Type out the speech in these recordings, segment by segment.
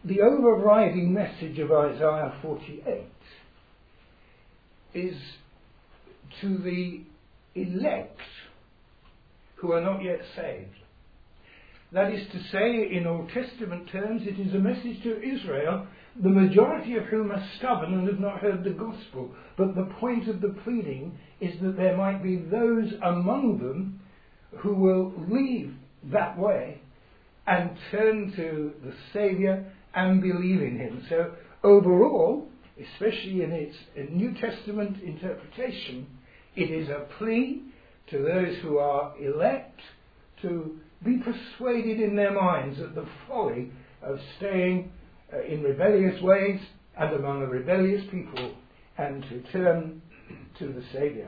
the overriding message of Isaiah 48 is to the elect who are not yet saved. That is to say, in Old Testament terms, it is a message to Israel, the majority of whom are stubborn and have not heard the gospel. But the point of the pleading is that there might be those among them who will leave that way and turn to the Saviour and believe in him. So overall, especially in its New Testament interpretation, it is a plea to those who are elect to be persuaded in their minds of the folly of staying in rebellious ways and among a rebellious people, and to turn to the Saviour.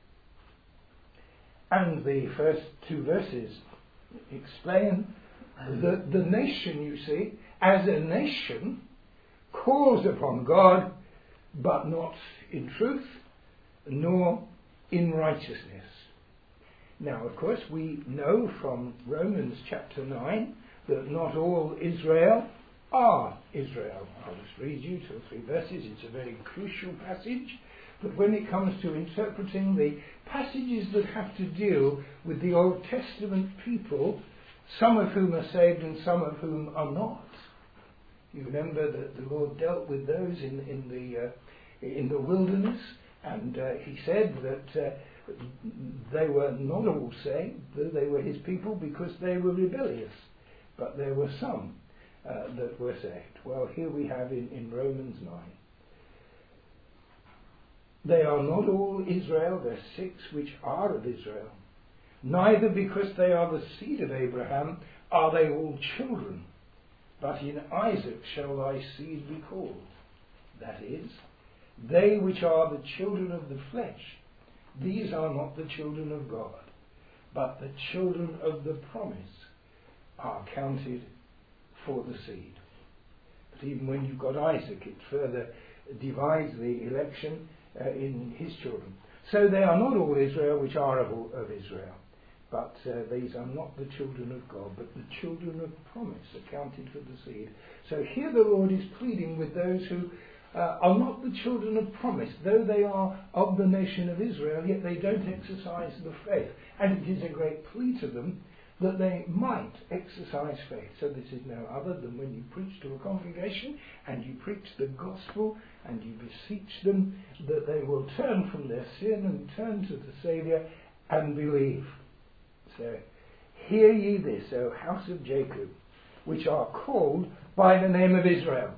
And the first two verses explain that the nation, you see, as a nation, calls upon God, but not in truth, nor in righteousness. Now, of course, we know from Romans chapter 9 that not all Israel are Israel. I'll just read you 2 or 3 verses. It's a very crucial passage. But when it comes to interpreting the passages that have to deal with the Old Testament people, some of whom are saved and some of whom are not, you remember that the Lord dealt with those in the wilderness, and he said that they were not all saved, though they were his people, because they were rebellious. But there were some that were saved. Well, here we have in Romans 9. They are not all Israel, verse 6, which are of Israel. Neither because they are the seed of Abraham are they all children. But in Isaac shall thy seed be called. That is, they which are the children of the flesh, these are not the children of God, but the children of the promise are counted for the seed. But even when you've got Isaac, it further divides the election in his children. So they are not all Israel which are of Israel, but these are not the children of God, but the children of promise are counted for the seed. So here the Lord is pleading with those who are not the children of promise, though they are of the nation of Israel, yet they don't exercise the faith. And it is a great plea to them that they might exercise faith. So this is no other than when you preach to a congregation and you preach the gospel and you beseech them that they will turn from their sin and turn to the Saviour and believe. So, hear ye this, O house of Jacob, which are called by the name of Israel.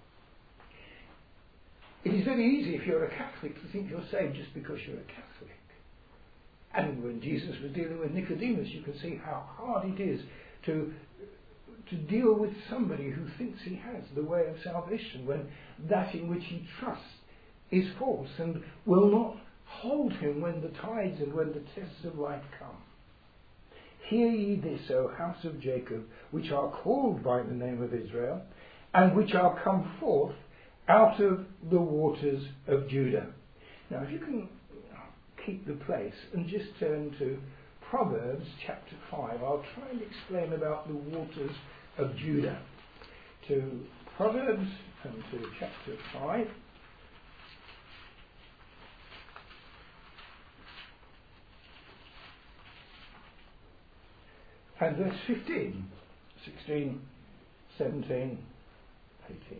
It is very easy if you're a Catholic to think you're saved just because you're a Catholic. And when Jesus was dealing with Nicodemus, you can see how hard it is to deal with somebody who thinks he has the way of salvation when that in which he trusts is false and will not hold him when the tides and when the tests of life come. Hear ye this, O house of Jacob, which are called by the name of Israel, and which are come forth out of the waters of Judah. Now, if you can keep the place and just turn to Proverbs chapter 5, I'll try and explain about the waters of Judah. To Proverbs and to chapter 5. And verse 15, 16, 17, 18.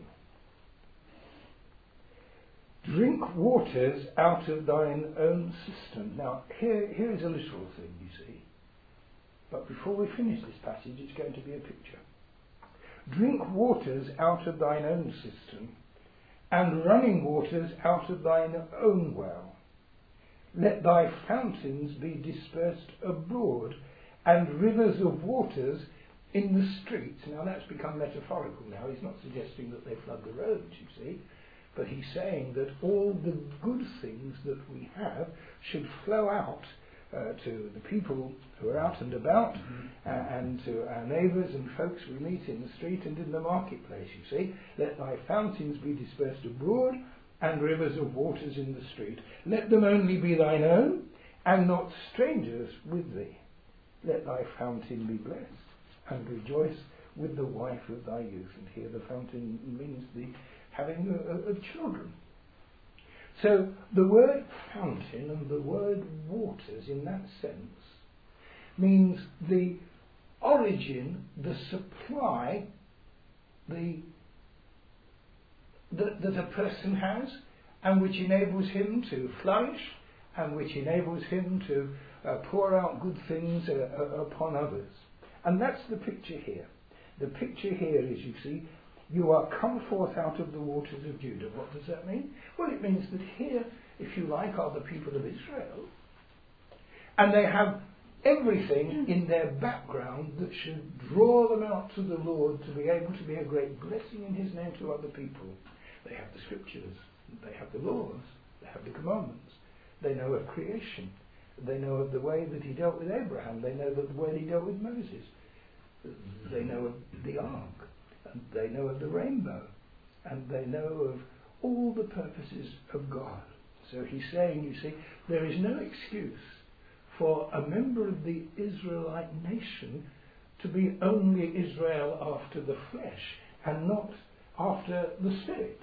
Drink waters out of thine own cistern. Now, here is a literal thing, you see. But before we finish this passage, it's going to be a picture. Drink waters out of thine own cistern, and running waters out of thine own well. Let thy fountains be dispersed abroad, and rivers of waters in the streets. Now, that's become metaphorical now. He's not suggesting that they flood the roads, you see. But he's saying that all the good things that we have should flow out to the people who are out and about, and to our neighbours and folks we meet in the street and in the marketplace, you see. Let thy fountains be dispersed abroad, and rivers of waters in the street. Let them only be thine own, and not strangers with thee. Let thy fountain be blessed, and rejoice with the wife of thy youth. And here the fountain means the having of children. So the word fountain and the word waters in that sense means the origin, the supply that a person has, and which enables him to flourish, and which enables him to pour out good things upon others. And that's the picture here. The picture here is, you see, you are come forth out of the waters of Judah. What does that mean? Well, it means that here, if you like, are the people of Israel, and they have everything in their background that should draw them out to the Lord to be able to be a great blessing in his name to other people. They have the scriptures, they have the laws, they have the commandments, they know of creation, they know of the way that he dealt with Abraham, they know of the way he dealt with Moses, they know of the ark, and they know of the rainbow, and they know of all the purposes of God. So he's saying, you see, there is no excuse for a member of the Israelite nation to be only Israel after the flesh and not after the spirit.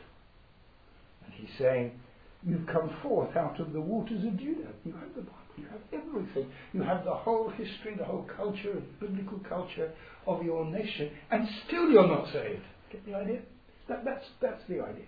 And he's saying, you've come forth out of the waters of Judah. You have the Bible, you have everything. You have the whole history, the whole culture, biblical culture of your nation, and still you're not saved. Get the idea? That's the idea.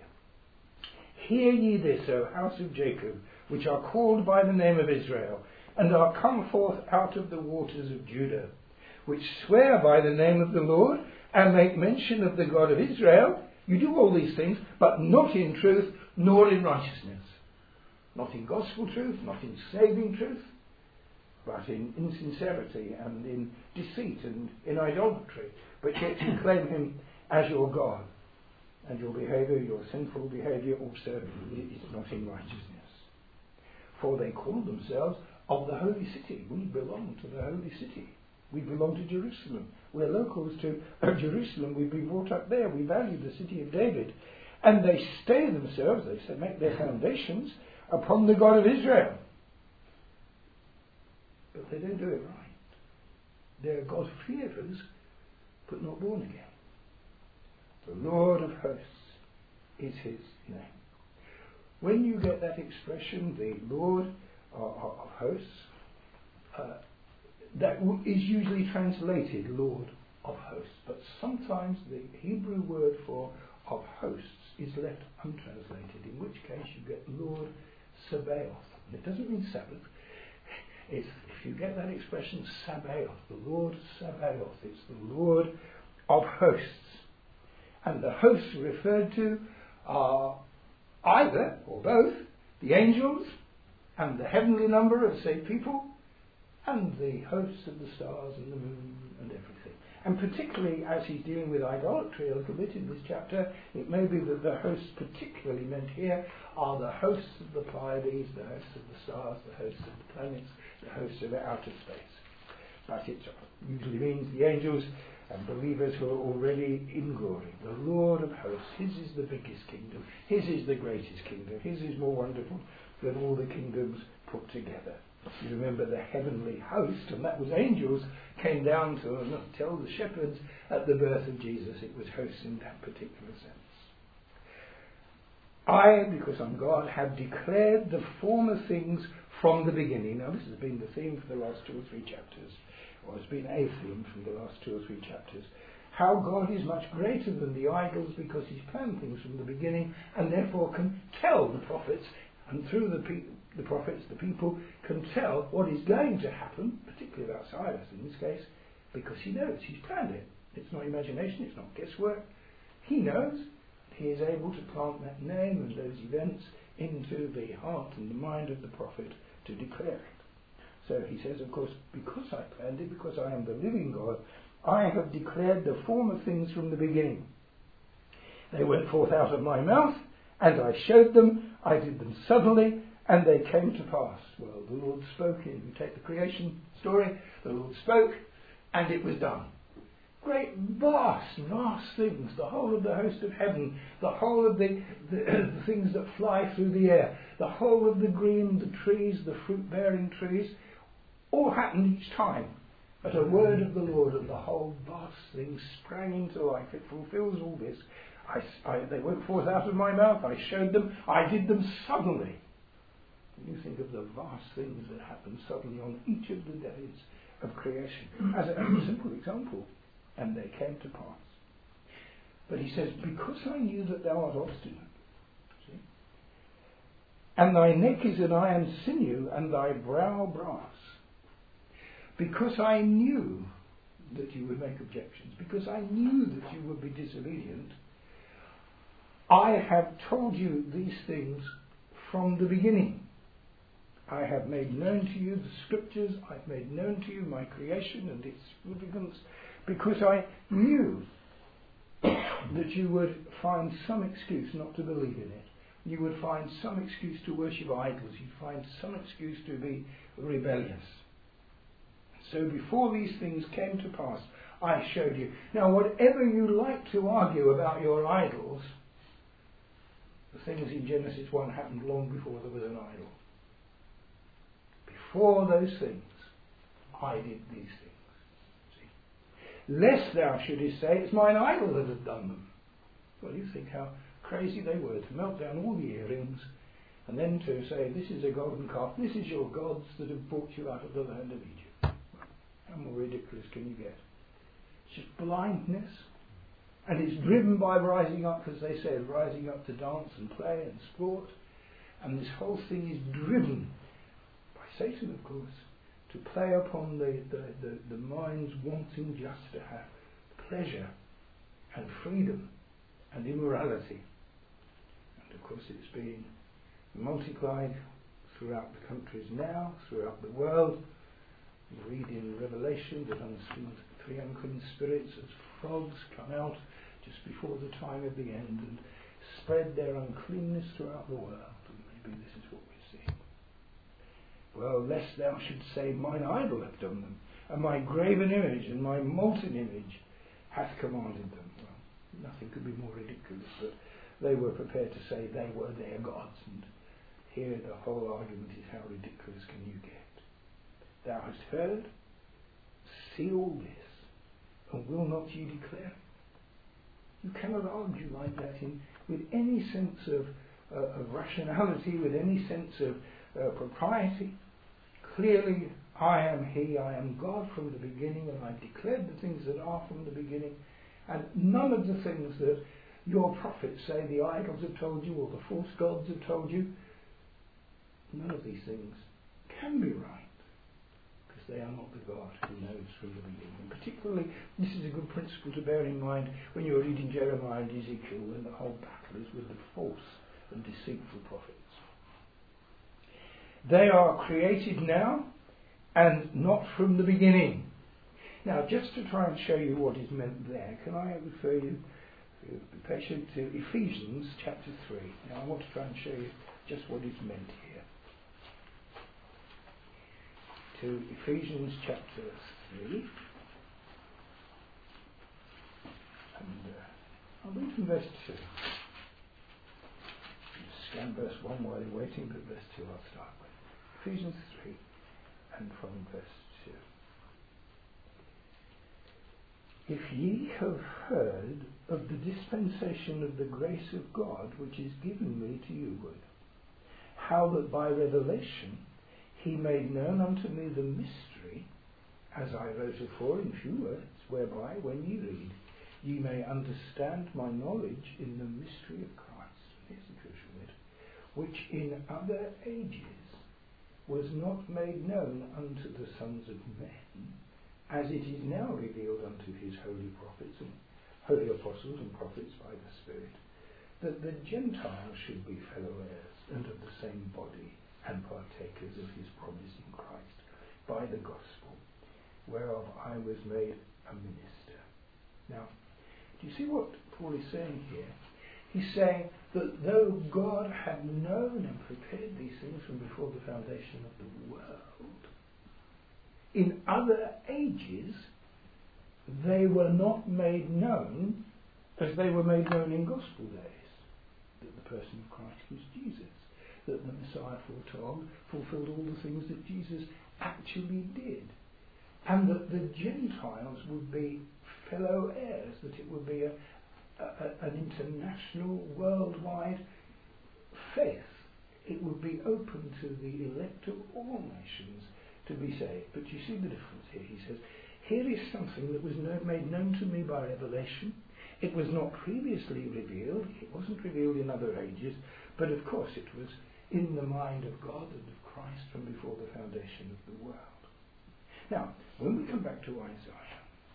Hear ye this, O house of Jacob, which are called by the name of Israel, and are come forth out of the waters of Judah, which swear by the name of the Lord, and make mention of the God of Israel. You do all these things, but not in truth, nor in righteousness. Not in gospel truth, not in saving truth, but in insincerity and in deceit and in idolatry. But yet you claim him as your God. And your behaviour, your sinful behaviour also is not in righteousness. For they call themselves of the holy city. We belong to the holy city. We belong to Jerusalem. We're locals to Jerusalem. We've been brought up there. We value the city of David. And they stay themselves, they make their foundations upon the God of Israel. But they don't do it right. They're God-fearers, but not born again. The Lord of hosts is his name. When you get that expression, the Lord of hosts, that is usually translated Lord of hosts, but sometimes the Hebrew word for of hosts is left untranslated, in which case you get Lord Sabaoth. And it doesn't mean Sabbath. If you get that expression Sabaoth, the Lord Sabaoth, it's the Lord of hosts. And the hosts referred to are either, or both, the angels and the heavenly number of saved people, and the hosts of the stars and the moon and everything. And particularly as he's dealing with idolatry a little bit in this chapter, it may be that the hosts particularly meant here are the hosts of the Pleiades, the hosts of the stars, the hosts of the planets, the hosts of outer space. But it usually means the angels and believers who are already in glory. The Lord of hosts, his is the biggest kingdom, his is the greatest kingdom, his is more wonderful than all the kingdoms put together. You remember the heavenly host, and that was angels, came down to tell the shepherds at the birth of Jesus. It was hosts in that particular sense. I, because I'm God, have declared the former things from the beginning. Now this has been the theme for the last 2 or 3 chapters, or it's been a theme from the last 2 or 3 chapters. How God is much greater than the idols because he's planned things from the beginning and therefore can tell the prophets, and through the prophets, the people can tell what is going to happen, particularly about Cyrus in this case, because he knows, he's planned it. It's not imagination, it's not guesswork. He knows, he is able to plant that name and those events into the heart and the mind of the prophet to declare it. So he says, of course, because I planned it, because I am the living God, I have declared the former things from the beginning. They went forth out of my mouth, and I showed them, I did them suddenly, and they came to pass. Well, the Lord spoke in, we take the creation story, the Lord spoke, and it was done. Great, vast things, the whole of the host of heaven, the whole of the things that fly through the air, the whole of the green, the trees, the fruit-bearing trees, all happened each time. At a word of the Lord, and the whole vast thing sprang into life. It fulfills all this. They went forth out of my mouth. I showed them. I did them suddenly. When you think of the vast things that happened suddenly on each of the days of creation, as a simple example, and they came to pass. But he says, because I knew that thou art obstinate, see, and thy neck is an iron sinew, and thy brow brass, because I knew that you would make objections, because I knew that you would be disobedient, I have told you these things from the beginning. I have made known to you the scriptures, I've made known to you my creation and its significance, because I knew that you would find some excuse not to believe in it. You would find some excuse to worship idols. You'd find some excuse to be rebellious. So before these things came to pass, I showed you. Now, whatever you like to argue about your idols, the things in Genesis 1 happened long before there was an idol. Before those things, I did these things. See? Lest thou shouldest say, it's mine idol that hath done them. Well, you think how crazy they were to melt down all the earrings and then to say, this is a golden calf, this is your gods that have brought you out of the land of Egypt. How more ridiculous can you get? It's just blindness. And it's driven by rising up, as they said, rising up to dance and play and sport. And this whole thing is driven by Satan, of course, to play upon the mind's wanting just to have pleasure and freedom and immorality. And of course it's being multiplied throughout the countries now, throughout the world. You read in Revelation that three unclean spirits as frogs come out just before the time of the end and spread their uncleanness throughout the world. And maybe this is what we're seeing. Well, lest thou should say, mine idol hath done them, and my graven image and my molten image hath commanded them. Well, nothing could be more ridiculous, but they were prepared to say they were their gods, and here the whole argument is, how ridiculous can you get? Thou hast heard, see all this, and will not ye declare it? You cannot argue like that with any sense of rationality, with any sense of propriety. Clearly, I am He, I am God from the beginning, and I've declared the things that are from the beginning, and none of the things that your prophets say the idols have told you or the false gods have told you, none of these things can be right, because they are not the God who knows from the beginning. And particularly, this is a good principle to bear in mind when you're reading Jeremiah and Ezekiel, when the whole battle is with the false and deceitful prophets. They are created now and not from the beginning. Now, just to try and show you what is meant there, can I refer you, be patient, to Ephesians chapter 3. Now, I want to try and show you just what is meant here. To Ephesians chapter 3. And I'll read from verse 2. Scan verse 1 while you're waiting, but verse 2 I'll start with. Ephesians 3 and from verse 2. If ye have heard of the dispensation of the grace of God which is given me to you, how that by revelation he made known unto me the mystery, as I wrote afore in few words, whereby, when ye read, ye may understand my knowledge in the mystery of Christ. Here's the crucial bit. Which in other ages was not made known unto the sons of men, as it is now revealed unto his holy prophets and holy apostles and prophets by the Spirit, that the Gentiles should be fellow heirs and of the same body and partakers of his promise in Christ by the gospel, whereof I was made a minister. Now, do you see what Paul is saying here? He's saying that though God had known and prepared these things from before the foundation of the world, in other ages they were not made known as they were made known in gospel days. That the person of Christ was Jesus. That the Messiah fulfilled all the things that Jesus actually did. and that the Gentiles would be fellow heirs, that it would be an international, worldwide faith. It would be open to the elect of all nations to be saved. But you see the difference here. He says, here is something that was made known to me by revelation. It was not previously revealed. It wasn't revealed in other ages. But of course it was in the mind of God and of Christ from before the foundation of the world. Now, when we come back to Isaiah,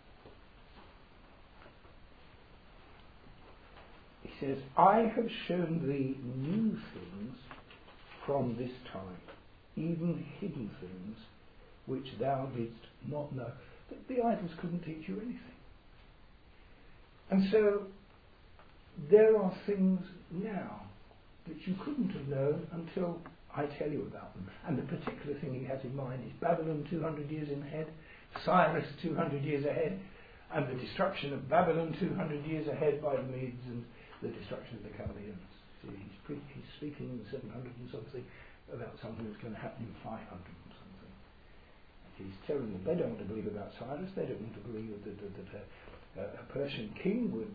he says, I have shown thee new things from this time, even hidden things which thou didst not know. The idols couldn't teach you anything. And so there are things now that you couldn't have known until I tell you about them. And the particular thing he has in mind is Babylon 200 years ahead, Cyrus 200 years ahead, and the destruction of Babylon 200 years ahead by the Medes and the destruction of the Chaldeans. See, he's speaking in 700 and something about something that's going to happen in 500 and something. And he's telling them they don't want to believe about Cyrus, they don't want to believe that a Persian king would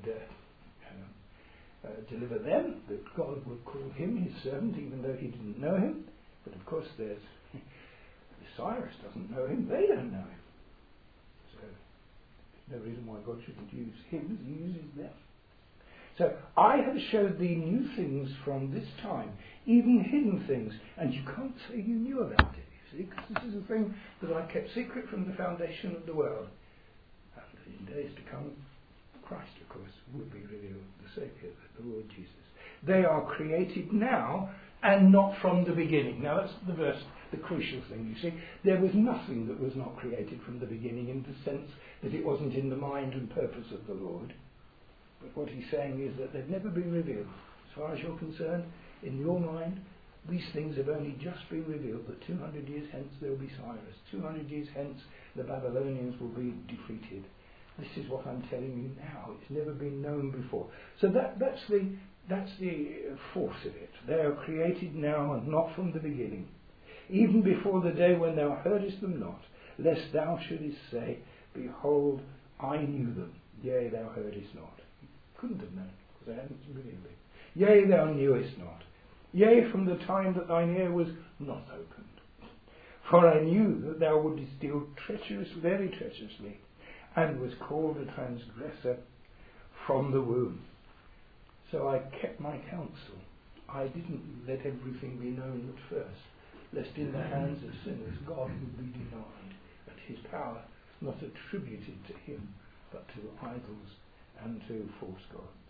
deliver them, that God would call him his servant even though he didn't know him. But of course there's Cyrus doesn't know him, they don't know him. So there's no reason why God shouldn't use him as he uses them. So I have showed thee new things from this time, even hidden things, and you can't say you knew about it, you see, because this is a thing that I kept secret from the foundation of the world. And in days to come, Christ, of course, would be revealed, the Saviour, the Lord Jesus. They are created now and not from the beginning. Now that's the verse, the crucial thing, you see. There was nothing that was not created from the beginning in the sense that it wasn't in the mind and purpose of the Lord. But what he's saying is that they've never been revealed. As far as you're concerned, in your mind, these things have only just been revealed, that 200 years hence there will be Cyrus. 200 years hence the Babylonians will be defeated. This is what I'm telling you now. It's never been known before. So that's the force of it. They are created now and not from the beginning. Even before the day when thou heardest them not, lest thou shouldest say, behold, I knew them. Yea, thou heardest not. Couldn't have known, because I hadn't revealed it. Yea, thou knewest not. Yea, from the time that thine ear was not opened. For I knew that thou wouldest deal very treacherously, and was called a transgressor from the womb. So I kept my counsel. I didn't let everything be known at first, lest in the hands of sinners God would be denied, and his power not attributed to him, but to idols and to false gods.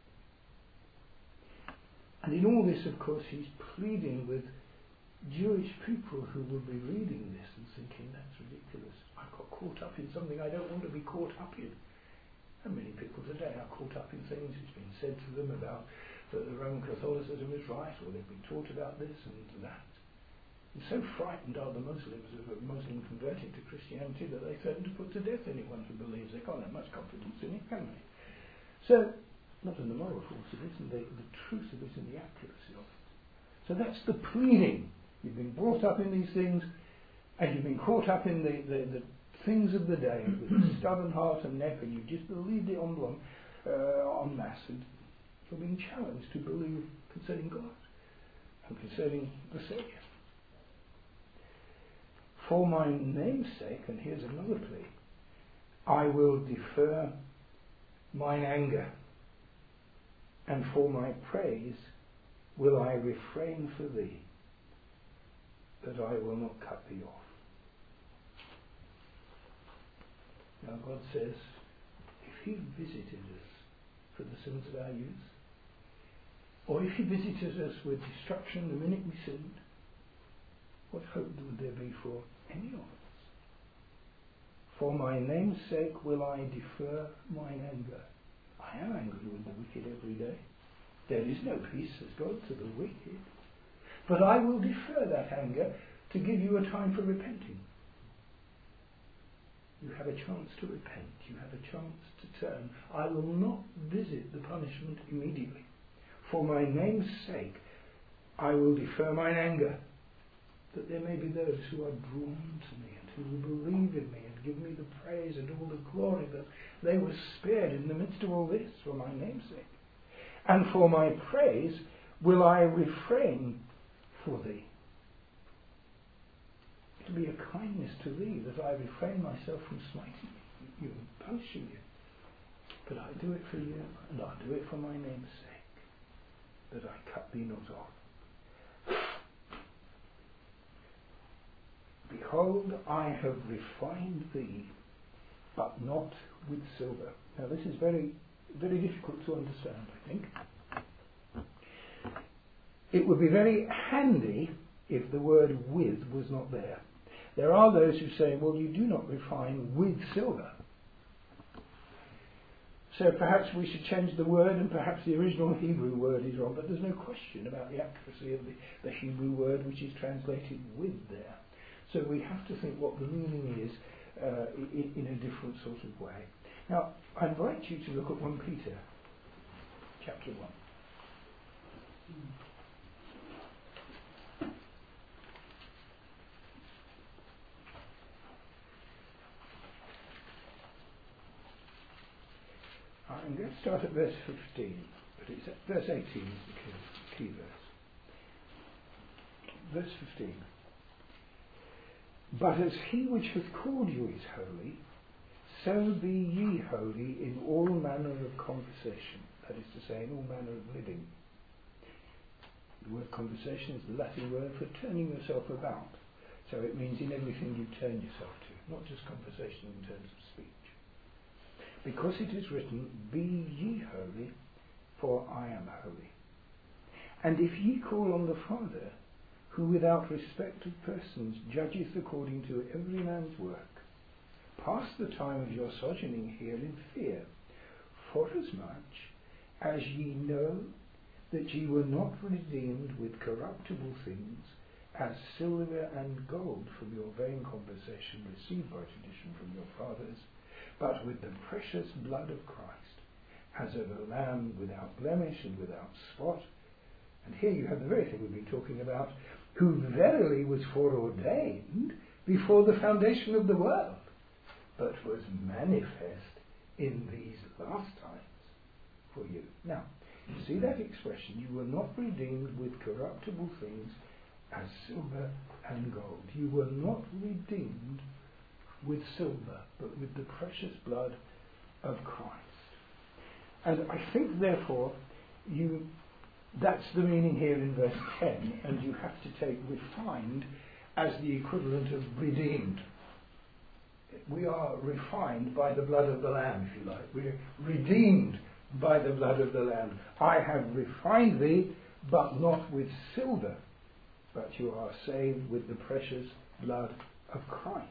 And in all this, of course, he's pleading with Jewish people who will be reading this and thinking, that's ridiculous. I got caught up in something I don't want to be caught up in. And many people today are caught up in things. It's been said to them about that the Roman Catholicism is right, or they've been taught about this and that. And so frightened are the Muslims of a Muslim converting to Christianity that they threaten to put to death anyone who believes. They can't have much confidence in it, can they? So, not in the moral force of it, and the truth of it and the accuracy of it. So that's the pleading. You've been brought up in these things, and you've been caught up in the things of the day with a stubborn heart and neck, and you've just believed it en masse, and you're being challenged to believe concerning God and concerning the Saviour. For my name's sake, and here's another plea, I will defer mine anger, and for my praise will I refrain for thee, that I will not cut thee off. Now God says, if he visited us for the sins of our youth, or if he visited us with destruction the minute we sinned, what hope would there be for any of us? For my name's sake will I defer mine anger. I am angry with the wicked every day. There is no peace, says God, to the wicked. But I will defer that anger to give you a time for repenting. You have a chance to repent. You have a chance to turn. I will not visit the punishment immediately. For my name's sake, I will defer mine anger, that there may be those who are drawn to me and who will believe in me and give me the praise and all the glory that they were spared in the midst of all this for my name's sake. And for my praise will I refrain for thee. It will be a kindness to thee that I refrain myself from smiting you and punishing you. But I do it for you, and I do it for my name's sake, that I cut thee not off. Behold, I have refined thee, but not with silver. Now this is very, very difficult to understand, I think. It would be very handy if the word with was not there. There are those who say, well, you do not refine with silver. So perhaps we should change the word, and perhaps the original Hebrew word is wrong, but there's no question about the accuracy of the Hebrew word which is translated with there. So we have to think what the meaning is in a different sort of way. Now, I invite you to look at 1 Peter, chapter 1. I'm going to start at verse 15, but it's verse 18 is the key verse. Verse 15. But as he which hath called you is holy, so be ye holy in all manner of conversation, that is to say, in all manner of living. The word conversation is the Latin word for turning yourself about. So it means in everything you turn yourself to, not just conversation in terms of speech. Because it is written, be ye holy, for I am holy. And if ye call on the Father, who without respect of persons judgeth according to every man's work, pass the time of your sojourning here in fear, forasmuch as ye know that ye were not redeemed with corruptible things, as silver and gold from your vain conversation received by tradition from your fathers, but with the precious blood of Christ, as of a lamb without blemish and without spot. And here you have the very thing we've been talking about, who verily was foreordained before the foundation of the world, but was manifest in these last times for you. Now, you see that expression, you were not redeemed with corruptible things as silver and gold. You were not redeemed with silver, but with the precious blood of Christ. And I think, therefore, that's the meaning here in verse 10, and you have to take refined as the equivalent of redeemed. We are refined by the blood of the Lamb, if you like. We're redeemed by the blood of the Lamb. I have refined thee, but not with silver, but you are saved with the precious blood of Christ.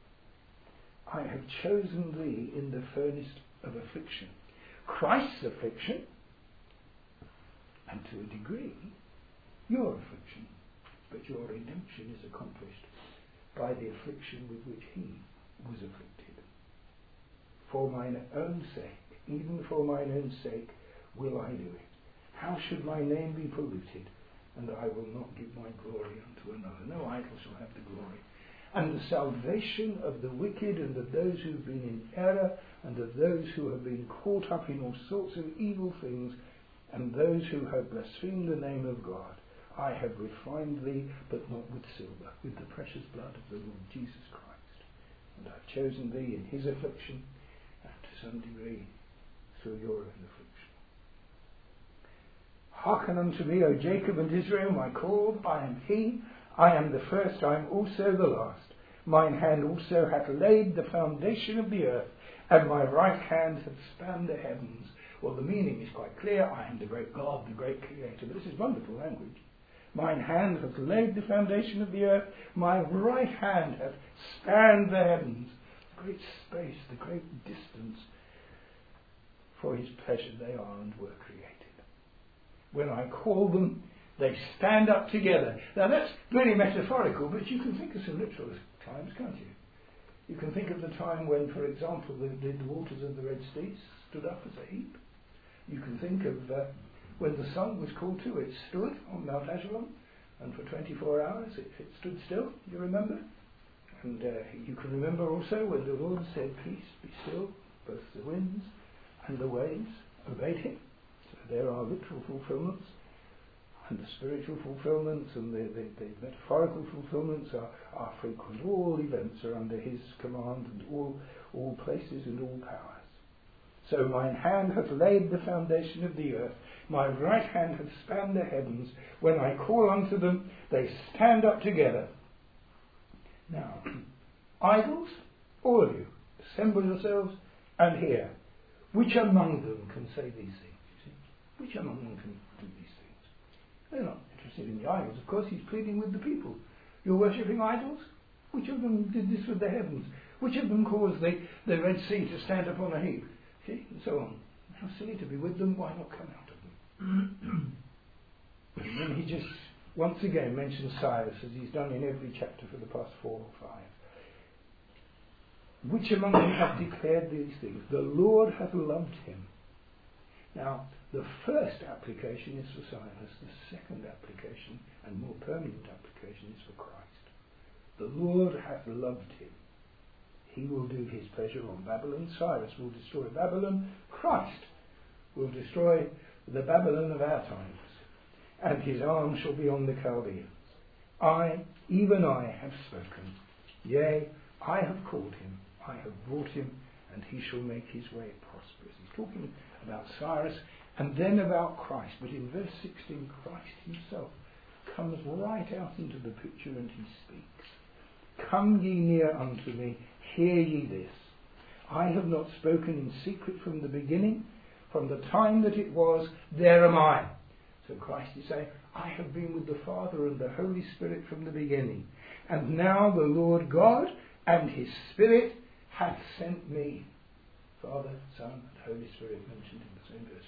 I have chosen thee in the furnace of affliction. Christ's affliction, and to a degree, your affliction, but your redemption is accomplished by the affliction with which he was afflicted. For mine own sake, even for mine own sake, will I do it. How should my name be polluted? And I will not give my glory unto another. No idol shall have the glory. And the salvation of the wicked and of those who have been in error and of those who have been caught up in all sorts of evil things and those who have blasphemed the name of God, I have refined thee, but not with silver, with the precious blood of the Lord Jesus Christ. And I have chosen thee in his affliction, and to some degree through your own affliction. Hearken unto me, O Jacob and Israel, my called. I am he. I am the first, I am also the last. Mine hand also hath laid the foundation of the earth, and my right hand hath spanned the heavens. Well, the meaning is quite clear. I am the great God, the great Creator. But this is wonderful language. Mine hand hath laid the foundation of the earth. My right hand hath spanned the heavens. The great space, the great distance. For his pleasure they are and were created. When I call them, they stand up together. Now that's very metaphorical, but you can think of some literal times, can't you? You can think of the time when, for example, the waters of the Red Sea stood up as a heap. You can think of when the sun was called to, it stood on Mount Ajalon, and for 24 hours it stood still, you remember? And you can remember also when the Lord said, "Peace, be still," both the winds and the waves obeyed him. So there are literal fulfillments, and the spiritual fulfillments and the metaphorical fulfillments are frequent. All events are under his command, and all places and all powers. So mine hand hath laid the foundation of the earth, my right hand hath spanned the heavens. When I call unto them, they stand up together. Now, idols, all of you, assemble yourselves and hear. Which among them can say these things? You see? Which among them can do these things? They're not interested in the idols. Of course, he's pleading with the people. You're worshipping idols? Which of them did this with the heavens? Which of them caused the Red Sea to stand upon a heap? See? And so on. How silly to be with them. Why not come out of them? And then he just once again mentions Cyrus, as he's done in every chapter for the past 4 or 5. Which among them hath declared these things? The Lord hath loved him. Now, the first application is for Cyrus. The second application, and more permanent application, is for Christ. The Lord hath loved him. He will do his pleasure on Babylon. Cyrus will destroy Babylon. Christ will destroy the Babylon of our times. And his arm shall be on the Chaldeans. I, even I, have spoken. Yea, I have called him. I have brought him, and he shall make his way prosperous. He's talking about Cyrus and then about Christ. But in verse 16, Christ himself comes right out into the picture and he speaks. Come ye near unto me, hear ye this. I have not spoken in secret from the beginning, from the time that it was, there am I. So Christ is saying, I have been with the Father and the Holy Spirit from the beginning. And now the Lord God and his Spirit hath sent me. Father, Son, and Holy Spirit mentioned in the same verse.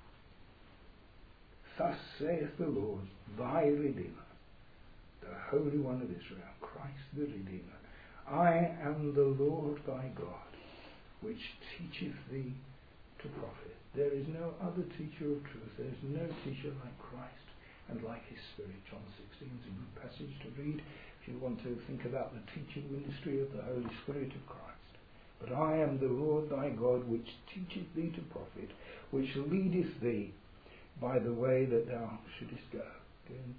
Thus saith the Lord, thy Redeemer, the Holy One of Israel, Christ the Redeemer. I am the Lord thy God, which teacheth thee to profit. There is no other teacher of truth. There is no teacher like Christ and like his Spirit. John 16 is a good passage to read if you want to think about the teaching ministry of the Holy Spirit of Christ. But I am the Lord thy God, which teacheth thee to profit, which leadeth thee by the way that thou shouldest go. Again,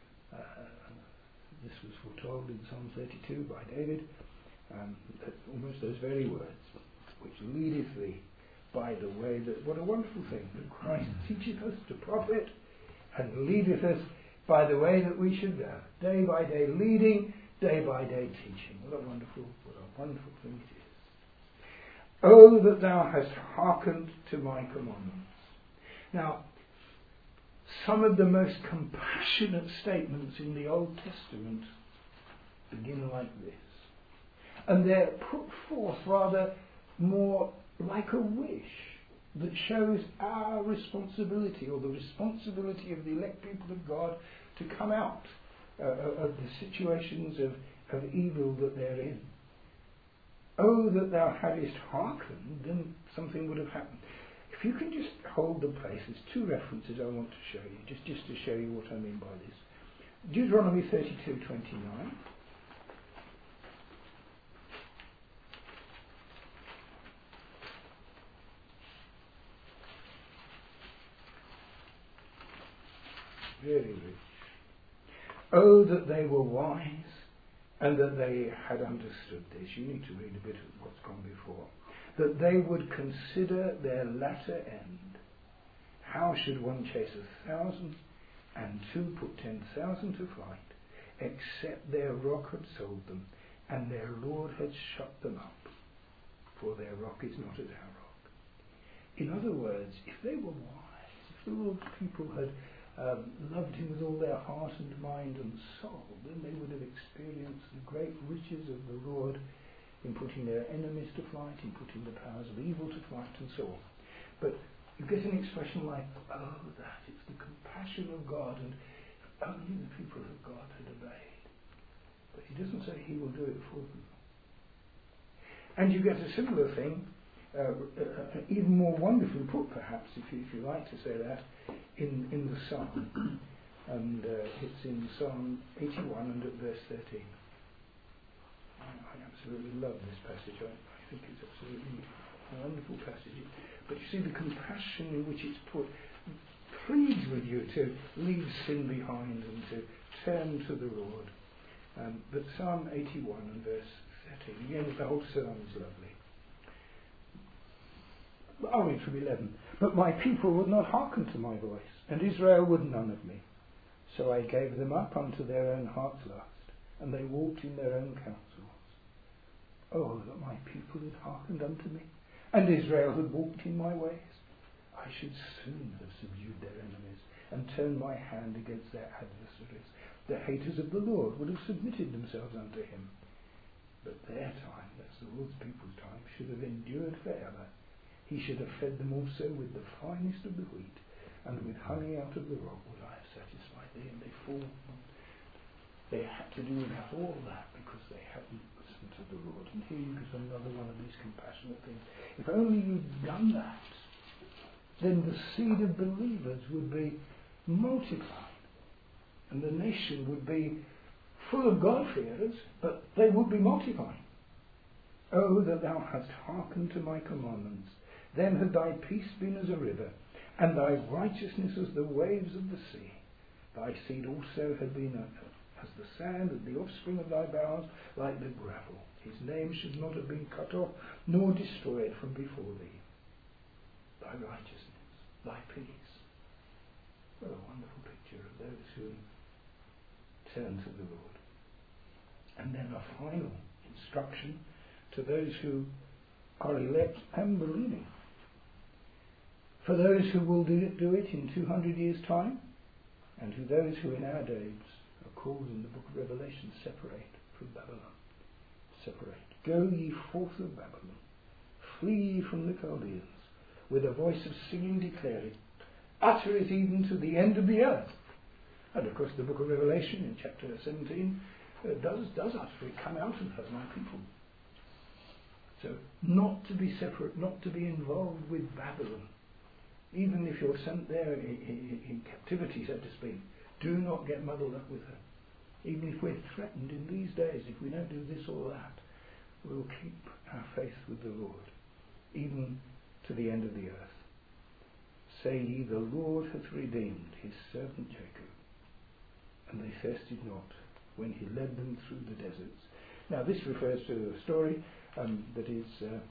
this was foretold in Psalm 32 by David. Almost those very words, which leadeth thee by the way that, what a wonderful thing, that Christ teacheth us to profit and leadeth us by the way that we should go. Day by day leading, day by day teaching. What a wonderful thing it is. Oh, that thou hast hearkened to my commandments. Now, some of the most compassionate statements in the Old Testament begin like this. And they're put forth rather more like a wish that shows our responsibility, or the responsibility of the elect people of God, to come out of the situations of evil that they're in. Oh, that thou hadst hearkened, then something would have happened. If you can just hold the place, there's 2 references I want to show you, just to show you what I mean by this. Deuteronomy 32:29. Very rich. Oh, that they were wise, and that they had understood this. You need to read a bit of what's gone before. That they would consider their latter end. How should one chase 1,000 and 2 put 10,000 to flight, except their rock had sold them, and their Lord had shut them up, for their rock is not as our rock. In other words, if they were wise, if the Lord's people had loved him with all their heart and mind and soul, then they would have experienced the great riches of the Lord in putting their enemies to flight, in putting the powers of evil to flight, and so on. But you get an expression like, oh, that it's the compassion of God, and only the people of God had obeyed. But he doesn't say he will do it for them. And you get a similar thing, even more wonderfully put, perhaps, if you like to say that, in the Psalm. And it's in Psalm 81 and at verse 13. I absolutely love this passage. I think it's absolutely a wonderful passage. But you see the compassion in which it's put pleads with you to leave sin behind and to turn to the Lord. But Psalm 81 and verse 13, again the whole psalm is lovely. I'll read from 11. But my people would not hearken to my voice, and Israel would none of me. So I gave them up unto their own heart's lust, and they walked in their own counsels. Oh, that my people had hearkened unto me, and Israel had walked in my ways. I should soon have subdued their enemies, and turned my hand against their adversaries. The haters of the Lord would have submitted themselves unto him. But their time, that's the Lord's people's time, should have endured forever. He should have fed them also with the finest of the wheat, and with honey out of the rock would I have satisfied thee. And they had to do without all that because they hadn't listened to the Lord. And here is another one of these compassionate things. If only you'd done that, then the seed of believers would be multiplied, and the nation would be full of God-fearers, but they would be multiplying. Oh, that thou hadst hearkened to my commandments, then had thy peace been as a river, and thy righteousness as the waves of the sea. Thy seed also had been as the sand, and the offspring of thy bowels like the gravel. His name should not have been cut off, nor destroyed from before thee. Thy righteousness, thy peace. What a wonderful picture of those who turn to the Lord. And then a final instruction to those who are elect and believing. For those who will do it in 200 years' time, and to those who in our days are called in the book of Revelation, separate from Babylon. Separate. Go ye forth of Babylon. Flee from the Chaldeans, with a voice of singing declaring, utter it even to the end of the earth. And of course the book of Revelation in chapter 17 does utter it, come out of her, my people. So not to be separate, not to be involved with Babylon. Even if you're sent there in captivity, so to speak, do not get muddled up with her. Even if we're threatened in these days, if we don't do this or that, we'll keep our faith with the Lord, even to the end of the earth. Say ye, the Lord hath redeemed his servant Jacob, and they thirsted not when he led them through the deserts. Now this refers to a story that is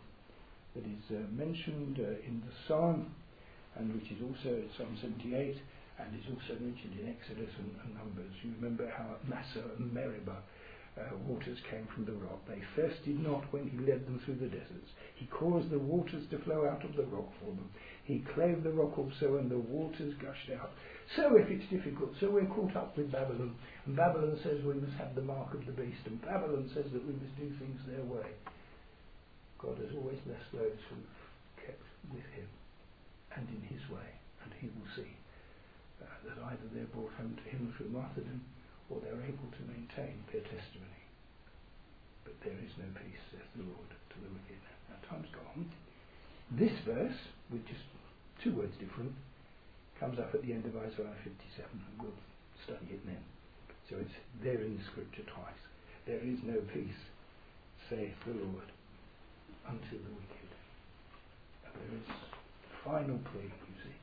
mentioned in the Psalm, and which is also in Psalm 78, and is also mentioned in Exodus and Numbers. You remember how at Massah and Meribah waters came from the rock. They thirsted not when he led them through the deserts. He caused the waters to flow out of the rock for them. He clave the rock also, and the waters gushed out. So if it's difficult, so we're caught up with Babylon, and Babylon says we must have the mark of the beast, and Babylon says that we must do things their way. God has always blessed those who've kept with him and in his way, and he will see that either they're brought home to him through martyrdom, or they're able to maintain their testimony. But there is no peace, says the Lord, to the wicked. Now time's gone. This verse, with just 2 words different, comes up at the end of Isaiah 57, and we'll study it then. So it's there in the scripture twice. There is no peace, saith the Lord, unto the wicked. And there is final plea, you see.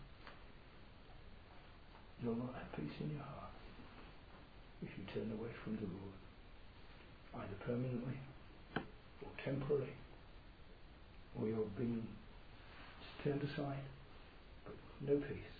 You'll not have peace in your heart if you turn away from the Lord, either permanently or temporarily, or you're being turned aside, but no peace.